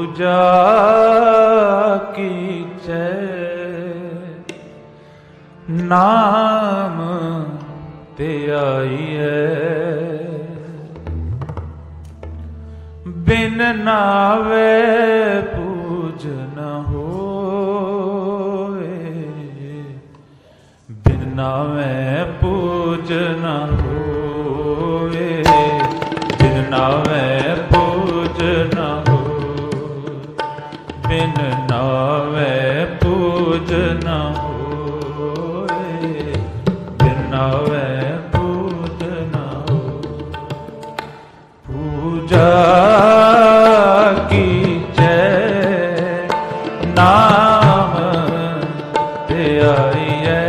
पूजा कीजै नाम ते आईए बिन नावे पूज न होए बिन नावे पूज न होए बिन नावे पूज न होए बिन नावे पूज न होए बिन नावे पूज न होए पूजा कीजै नाम ते आईए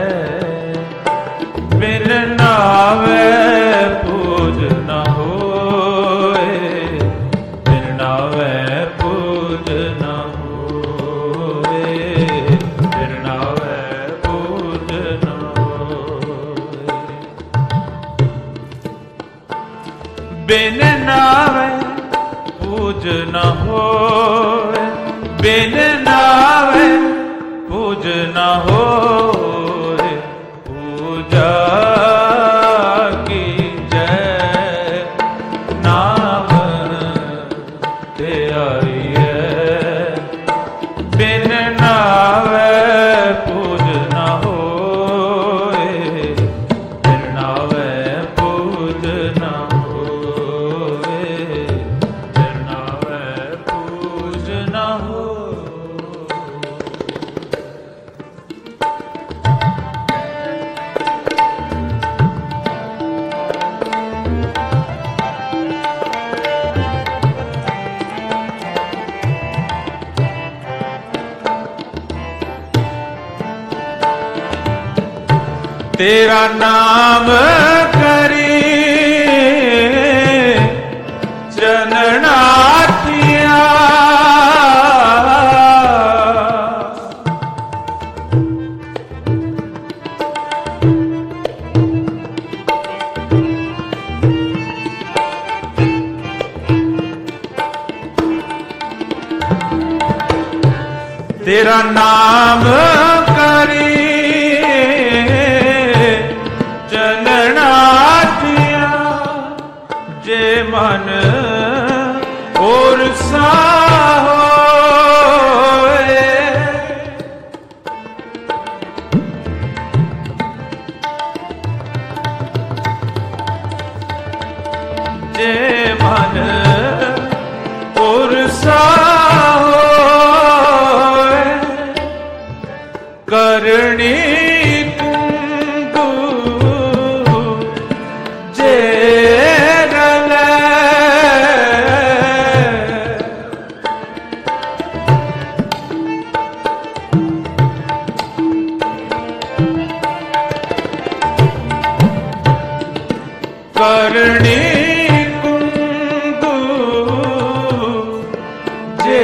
बिन नावे पूज न होए बिन नावे पूज न होए बिन नावे पूज न होए बिन नावे पूज न होए बिन नावे पूज न होए पूजा कीजै नाम ते आईए बिन नावे पूज न होए बिन नावे पूज न होए बिन नावे पूज न होए तेरा नाम करी चरणाथिया तेरा नाम करी चलनाथिया जे मन और सा होए जे मन और सा होए करणी करणी कुंदू जे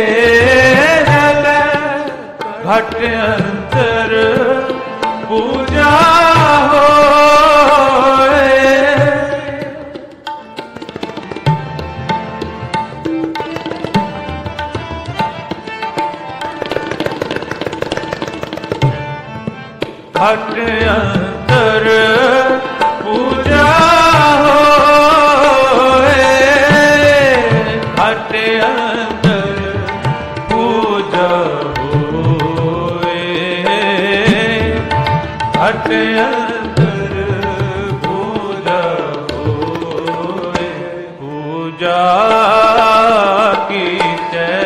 घट अंतर पूजा होए घट अंतर पूजा घट अंतर पूजा होए घट अंतर पूजा होए पूजा कीजै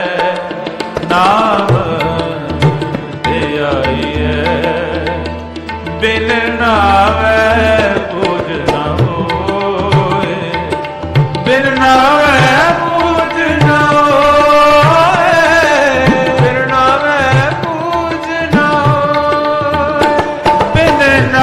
नाम ते आईए बिन नावे पूज न होए बिन नावे पूज न होए बिन नावे पूज न होए बिन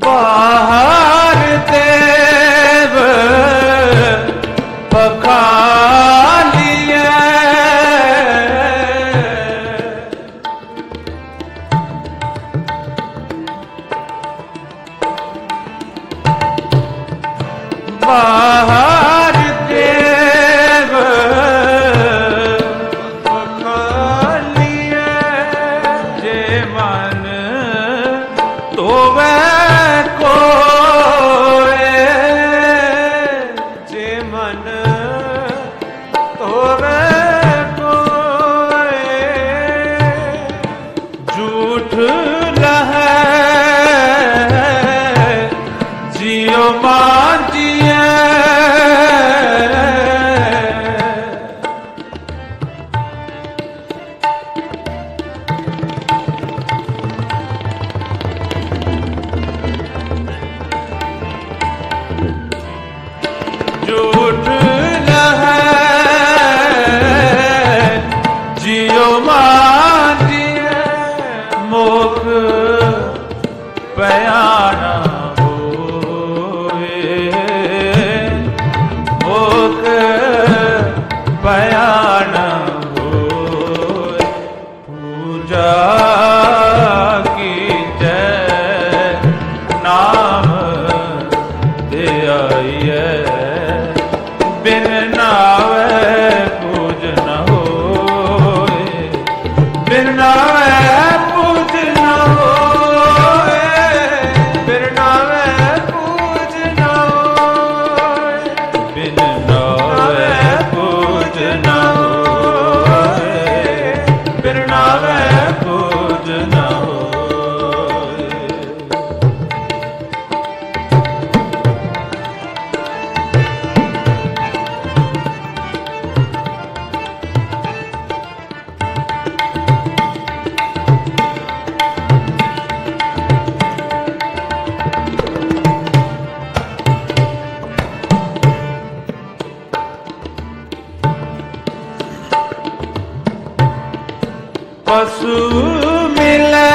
बाहर देव पखालिए बाहर देव पखालिए जे मन तो वह कोए जे मन तो वह कोए झूठ लहै जियो मान जिए झूठ लहै जियो मान जिए मुख पयाना बयान होए पूजा की जय नाम दे आइए बिन नावे पूज न होए बिन नावे पूज न होए बिन नावे पूज न होए बिन नावे पूज न होए बिन नावे पूज न होए पशु मिले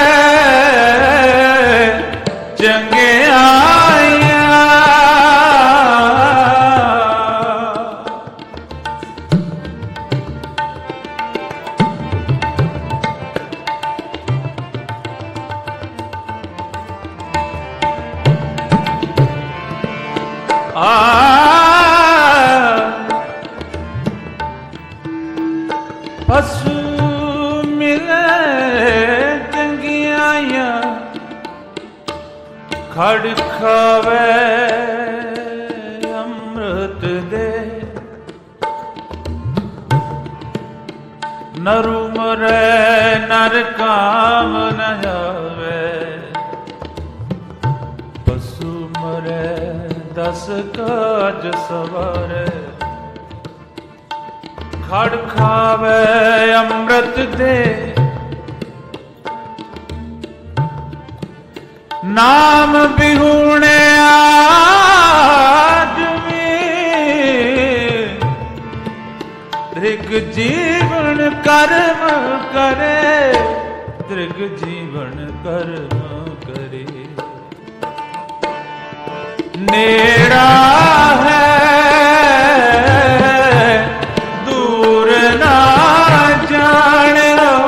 चंगे आया पशु खड़ खावे अमृत दे नरु मरे नर काम न जावे पशु मरे 10 काज सवारे खड़ खावे अमृत दे नाम बिहुणे आदमी दृग जीवन कर्म करे दृग जीवन कर्म करे नेड़ा है दूर ना जाने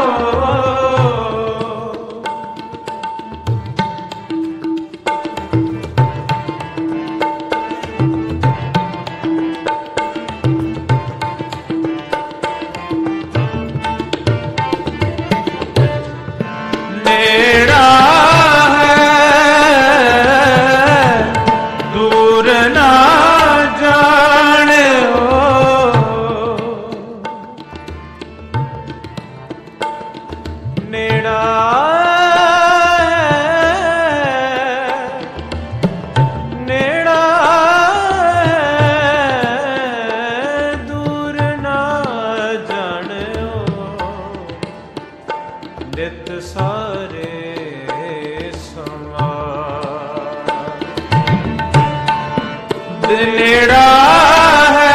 नेड़ा है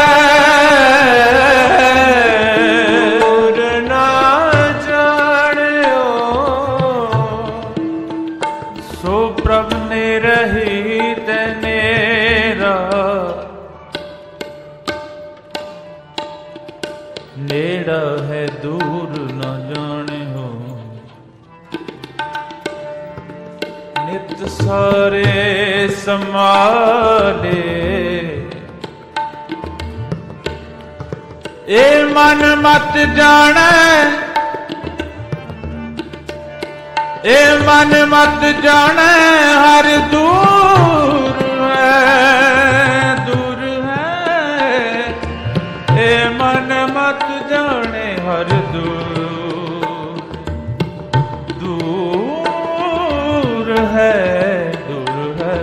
दूर ना जानियो सो प्रभ ने रहित नेरा, नेड़ा है दूर न जाने हो। नित सारे समाले, ए मन मत जाने, ए मन मत जाने हर दूर है, दूर है। ए मन मत जाने हर दूर, दूर है, दूर है।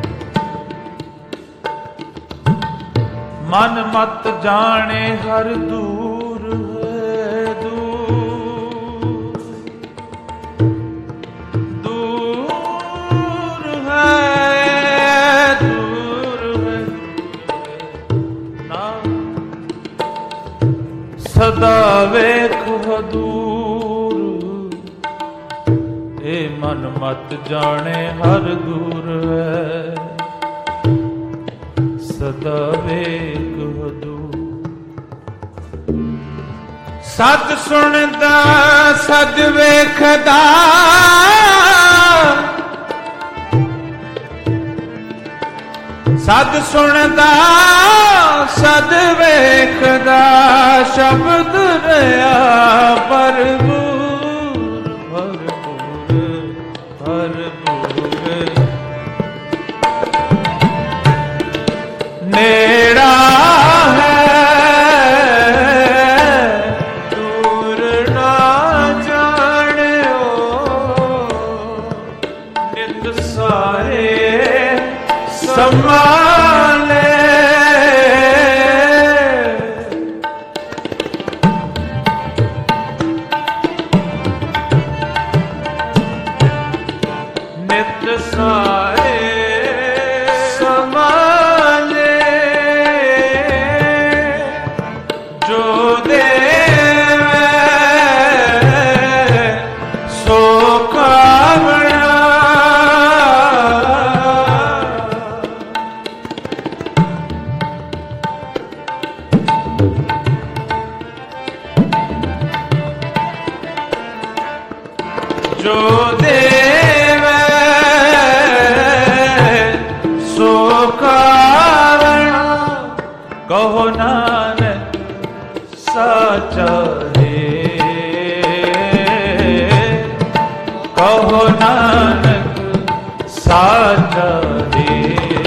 मन मत जाने हर दूर है, दूर, दूर है, दूर है। ना सदा वेखो दूर, ए मन मत जाने हर दूर है, सदा वेखो दूर। सत सुनदा सद वेखदा, सद सुनदा सद वेखदा, शब्द रहा भरपूर, भरपूर, भरपूर। नेड़ा है दूर ना जाने हो। नित सारे संभाले, नित सारे संभाले। जो देवे सो कामना, जो देवे सो कामना। कहो नानक साचा है, कहो नानक साचा है।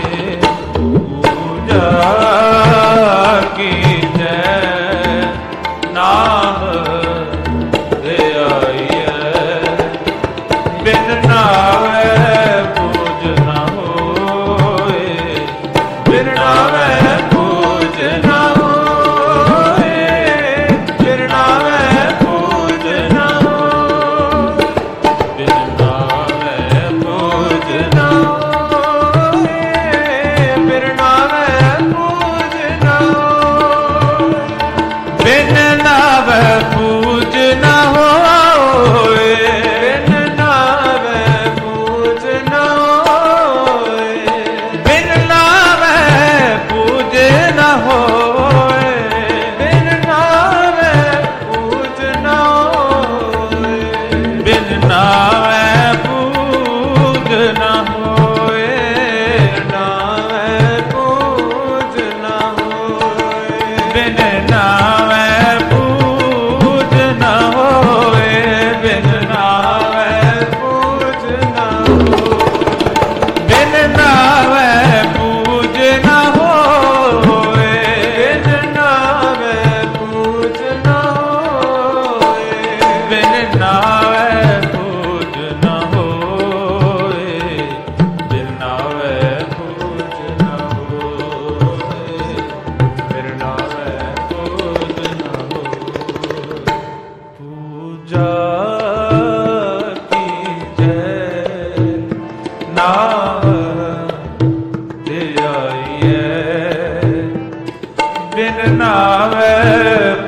पूजा की जय नाम दे आई है, बिन नावे पूज न होए, बिन नावे पूज न होए, बिन नावे पूज न होए, बिन नावे पूज न होए, बिन नावे पूज न होए, बिन नावे पूज न होए, बिन नावे पूज न होए, बिन नावे पूज न होए, बिन नावे पूज न होए, बिन नावे पूज न होए, नावे पूज न होए, बिन नावे पूज न होए, बिन नावे पूज न होए, बिन नावे पूज न होए, बिन नावे पूज न होए, बिन नावे पूज न होए, बिन नावे पूज न होए, बिन नावे पूज न होए। पूजा की जय नाम दे आई है, बिन नावे